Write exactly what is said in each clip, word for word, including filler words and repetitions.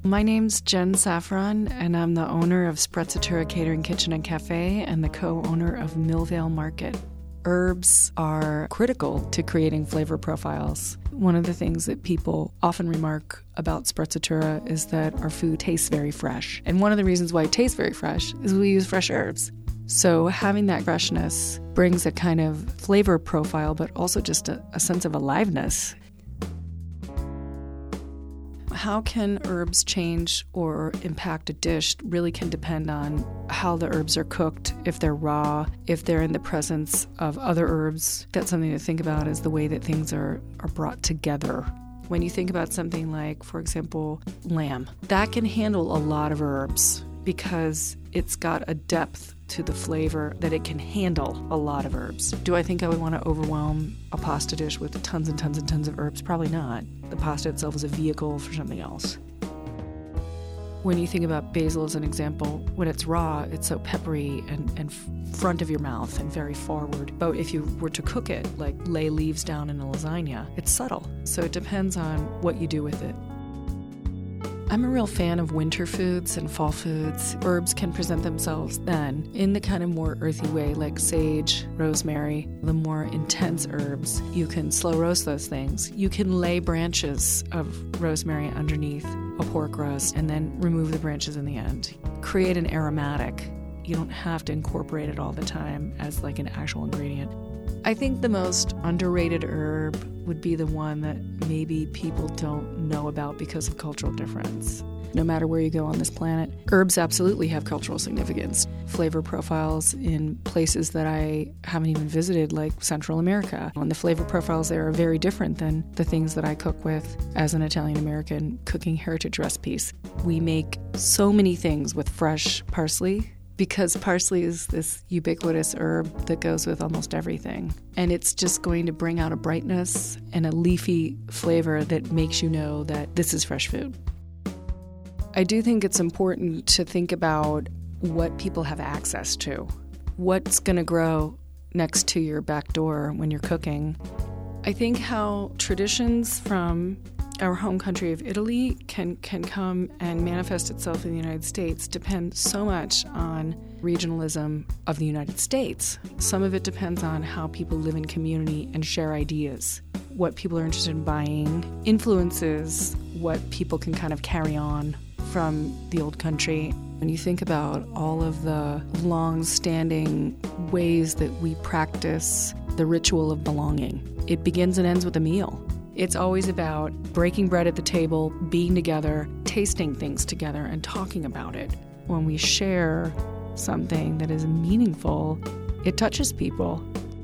My name's Jen Saffron, and I'm the owner of Sprezzatura Catering Kitchen and Cafe and the co-owner of Millvale Market. Herbs are critical to creating flavor profiles. One of the things that people often remark about Sprezzatura is that our food tastes very fresh. And one of the reasons why it tastes very fresh is we use fresh herbs. So having that freshness brings a kind of flavor profile, but also just a, a sense of aliveness. How can herbs change or impact a dish really can depend on how the herbs are cooked, if they're raw, if they're in the presence of other herbs. That's something to think about, is the way that things are, are brought together. When you think about something like, for example, lamb, that can handle a lot of herbs because it's got a depth to the flavor that it can handle a lot of herbs. Do I think I would want to overwhelm a pasta dish with tons and tons and tons of herbs? Probably not. The pasta itself is a vehicle for something else. When you think about basil as an example, when it's raw, it's so peppery and, and front of your mouth and very forward. But if you were to cook it, like lay leaves down in a lasagna, it's subtle. So it depends on what you do with it. I'm a real fan of winter foods and fall foods. Herbs can present themselves then in the kind of more earthy way, like sage, rosemary. The more intense herbs, you can slow roast those things. You can lay branches of rosemary underneath a pork roast and then remove the branches in the end. Create an aromatic. You don't have to incorporate it all the time as like an actual ingredient. I think the most underrated herb would be the one that maybe people don't know about because of cultural difference. No matter where you go on this planet, herbs absolutely have cultural significance. Flavor profiles in places that I haven't even visited, like Central America. And the flavor profiles there are very different than the things that I cook with as an Italian-American cooking heritage recipes. We make so many things with fresh parsley, because parsley is this ubiquitous herb that goes with almost everything. And it's just going to bring out a brightness and a leafy flavor that makes you know that this is fresh food. I do think it's important to think about what people have access to. What's going to grow next to your back door when you're cooking. I think how traditions from our home country of Italy can, can come and manifest itself in the United States depends so much on regionalism of the United States. Some of it depends on how people live in community and share ideas. What people are interested in buying influences what people can kind of carry on from the old country. When you think about all of the long-standing ways that we practice the ritual of belonging, it begins and ends with a meal. It's always about breaking bread at the table, being together, tasting things together, and talking about it. When we share something that is meaningful, it touches people.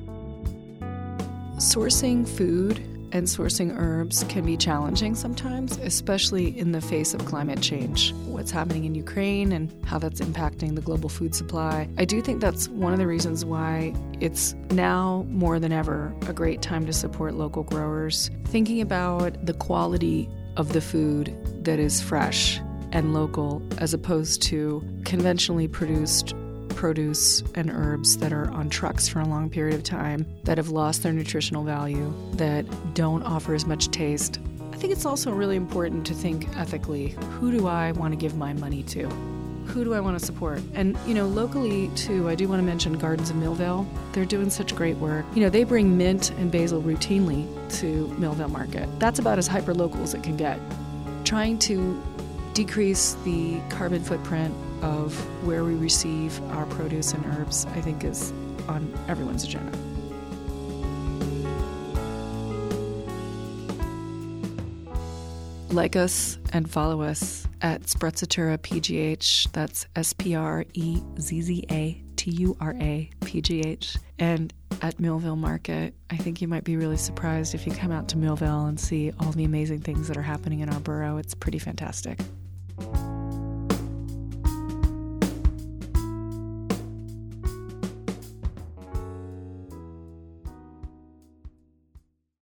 Sourcing food and sourcing herbs can be challenging sometimes, especially in the face of climate change. What's happening in Ukraine and how that's impacting the global food supply. I do think that's one of the reasons why it's now more than ever a great time to support local growers. Thinking about the quality of the food that is fresh and local as opposed to conventionally produced produce and herbs that are on trucks for a long period of time, that have lost their nutritional value, that don't offer as much taste. I think it's also really important to think ethically. Who do I want to give my money to? Who do I want to support? And, you know, locally, too, I do want to mention Gardens of Millvale. They're doing such great work. You know, they bring mint and basil routinely to Millvale Market. That's about as hyper-local as it can get. Trying to decrease the carbon footprint of where we receive our produce and herbs, I think, is on everyone's agenda. Like us and follow us at Sprezzatura P G H. That's S P R E Z Z A T U R A P G H. And at Millvale Market, I think you might be really surprised if you come out to Millvale and see all the amazing things that are happening in our borough. It's pretty fantastic.